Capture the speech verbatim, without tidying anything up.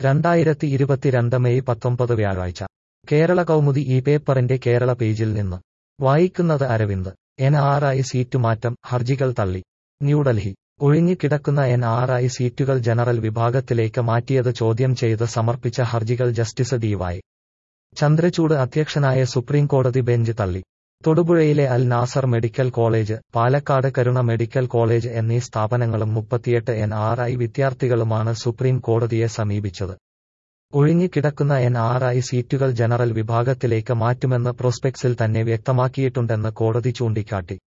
രണ്ടായിരത്തി ഇരുപത്തിരണ്ട് മെയ് പത്തൊമ്പത് വ്യാഴാഴ്ച കേരള കൗമുദി ഈ പേപ്പറിന്റെ കേരള പേജിൽ നിന്ന് വായിക്കുന്നത് അരവിന്ദ്. എൻ ആർ ഐ സീറ്റുമാറ്റം, ഹർജികൾ തള്ളി. ന്യൂഡൽഹി. ഒഴിഞ്ഞുകിടക്കുന്ന എൻ ആർ ഐ സീറ്റുകൾ ജനറൽ വിഭാഗത്തിലേക്ക് മാറ്റിയത് ചോദ്യം ചെയ്ത് സമർപ്പിച്ച ഹർജികൾ ജസ്റ്റിസ് ഡി വൈ ചന്ദ്രചൂഡ് അധ്യക്ഷനായ സുപ്രീംകോടതി ബെഞ്ച് തള്ളി. തൊടുപുഴയിലെ Al Nasar medical college, Palakkad Karuna medical college എന്നീ സ്ഥാപനങ്ങളും മുപ്പത്തിയെട്ട് എൻ ആർ ഐ വിദ്യാർത്ഥികളുമാണ് സുപ്രീം കോടതിയെ സമീപിച്ചത്. ഒഴിഞ്ഞുകിടക്കുന്ന എൻ ആർ ഐ സീറ്റുകൾ ജനറൽ വിഭാഗത്തിലേക്ക് മാറ്റുമെന്ന് പ്രോസ്പെക്സിൽ തന്നെ വ്യക്തമാക്കിയിട്ടുണ്ടെന്ന് കോടതി ചൂണ്ടിക്കാട്ടി.